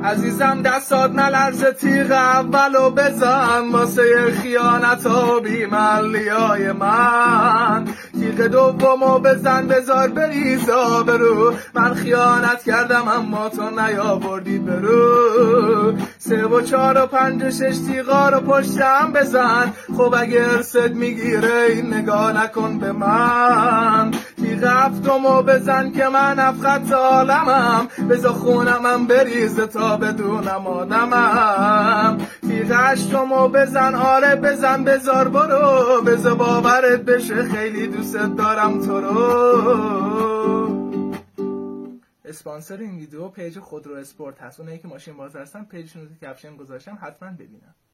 عزیزم دستات نلرزه، تیغ اولو بزن واسه خیانتا بیملی های من. تیغ دومو بزن بذار بریز آبرو، من خیانت کردم اما تو نیاوردی برو. 3 و 4 و 5 و 6 تیغا رو پشتم بزن، خب اگه ارست میگیره این نگاه نکن به من. تیغ 7مو بزن که من افخط عالمم، بذار خونمم بریزه تا بدونم آدمم. تیغ 8مو بزن، آره بزن بذار برو، بذار باورت بشه خیلی دوست دارم تو رو. اسپانسر این ویدیو پیج خودرو اسپورت هست، اونایی که ماشین بازی هستن پیجشون رو تو کپشن گذاشتم، حتما ببینن.